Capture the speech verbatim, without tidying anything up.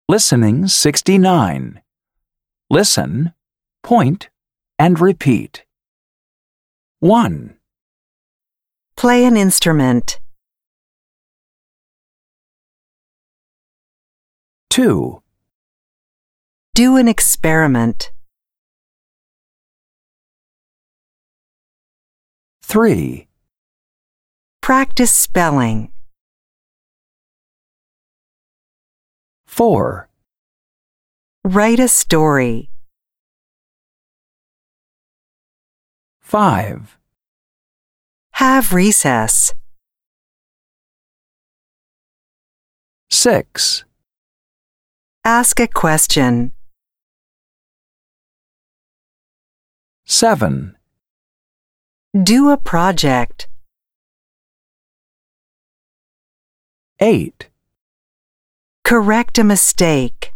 Listening sixty-nine. Listen, point, and repeat. one. Play an instrument. two. Do an experiment. three. Practice spelling. four. Write a story. five. Have recess. six. Ask a question. seven. Do a project. eight. Correct a mistake.